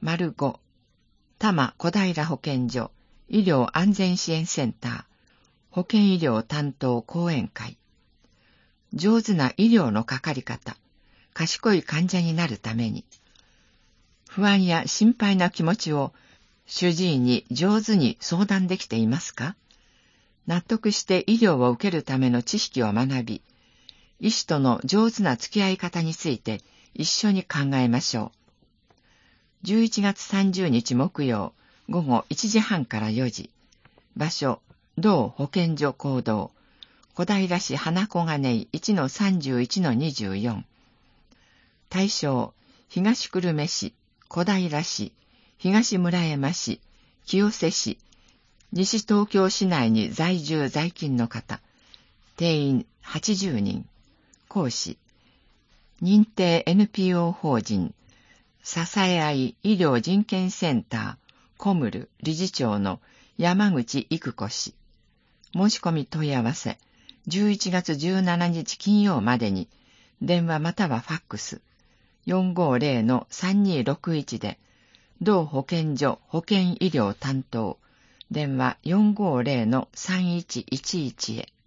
5、多摩小平保健所医療安全支援センター保健医療担当講演会。上手な医療のかかり方、賢い患者になるために、不安や心配な気持ちを主治医に上手に相談できていますか？納得して医療を受けるための知識を学び、医師との上手な付き合い方について一緒に考えましょう。11月30日木曜午後1時半から4時。場所、同保健所講堂、小平市花小金井 1-31-24。対象、東久留米市、小平市、東村山市、清瀬市、西東京市内に在住在勤の方。定員80人。講師、認定 NPO 法人、支え合い医療人権センター、コムル理事長の山口育子氏。申し込み問い合わせ、11月17日金曜までに、電話またはファックス、450-3261で、同保健所保健医療担当、電話450-3111へ。